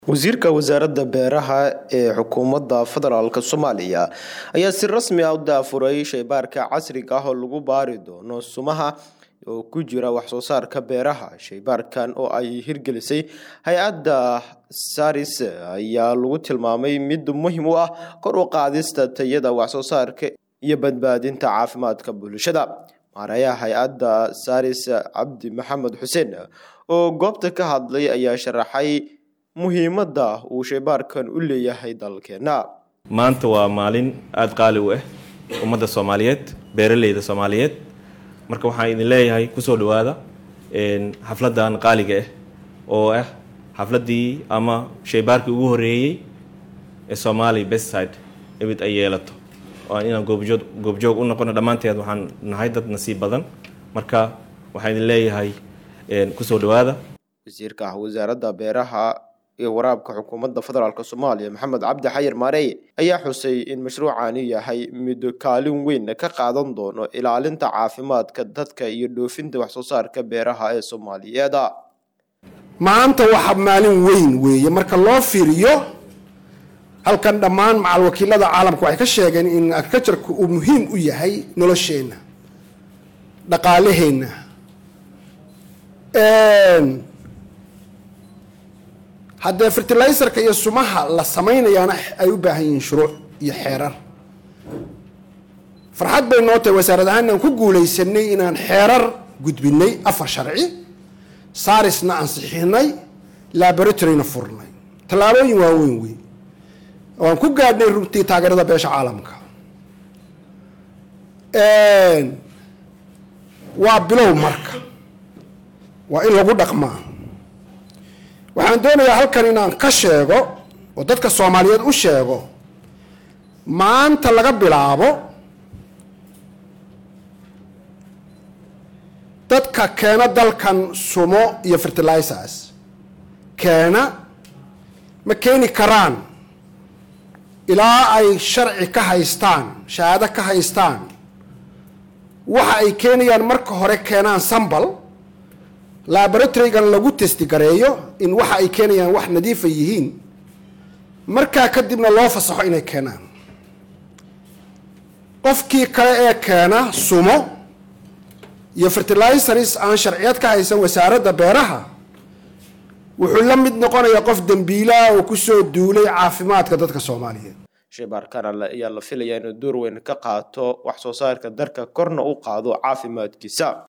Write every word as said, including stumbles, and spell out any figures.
wasiirka wasaaradda beeraha ee xukuumadda federaalka Soomaaliya ayaa si rasmi ah u daafuray shaybaarka casriga ah oo lagu baari doono sumaha oo ku jira wax soo saarka beeraha. Shaybaarkan oo ay hirgelisay hay'adda SARIS ayaa lagu tilmaamay mid muhiim u ah kor u qaadista tayada wax soo saarka iyo badbaadinta caafimaadka bulshada. Maarayaha hay'adda SARIS Cabdi Maxamed Xuseen oo goobta ka hadlay ayaa sharaxay muhiimadda uu shaybaarkan u leeyahay dalkeena. maanta waa maalin aad qaali u ah ummadda Soomaaliyeed, beeraleyda Soomaaliyeed. marka waxaan idin leeyahay ku soo dhawaada een xafladan qaaliga ah oo ah xafladii ama shaybaarkii ugu horeeyay ee Somali Pesticide ebid ay yeelato oo inaan goobjoog goobjoog u noqono dhamaanteed waxaan nahay dad nasiib badan. marka waxaan idin leeyahay een ku soo dhawaada. wasiirka wasaaradda beeraha iyo waraabka xukuumadda federaalka Soomaaliya Maxamed Cabdi Xayir Maarey ayaa xusay in mashruucani yahay mid kaalin weyn ka qaadan doono ilaalinta caafimaadka dadka iyo dhoofinta wax soo saarka beeraha ee Soomaaliyeed. maanta waxa maalin weyn weeye marka loo fiiriyo halkan dhammaan macal wakiilada caalamka waxay ka sheegeen in agriculture uu muhiim u yahay nolosheena, dhaqaalaheena, een haddii fertilizerka iyo sumaha la samaynayaana ay u baahan yihiin shuruuc iyo xeerar. farxad bay noo tahay wasaarad ahaan inaan ku guulaysanay inaan xeerar gudbinay afar sharci, SARISna ansixinay, laboratoryna furnay. tallaabooyin waaweyn wey waan ku gaadhnay runtii taageerada beesha caalamka. waa bilow marka waa in lagu dhaqmaa. waxaan doonayaa halkan inaan ka sheego oo dadka Soomaaliyeed u sheego maanta laga bilaabo dadka keena dalkan sumo iyo fertilizers keena ma keeni karaan ilaa ay sharci ka haystaan, shahaado ka haystaan. waxa ay keenayaan marka hore keenaan sambal laboratorygan lagu testi gareeyo in waxa ay keenayaan wax nadiif ah yihiin, markaa kadibna loo fasaxo inay keenaan. qofkii kale ee keena sumo iyo fertilizers aan sharciyad ka haysan wasaaradda beeraha wuxuu la mid noqonayaa qof dambiila oo ku soo duulay caafimaadka dadka Soomaaliyeed. shaybaarkan ayaa la filayaa inuu door weyn ka qaato wax soo saarka dalka korna u qaado caafimaadkiisa.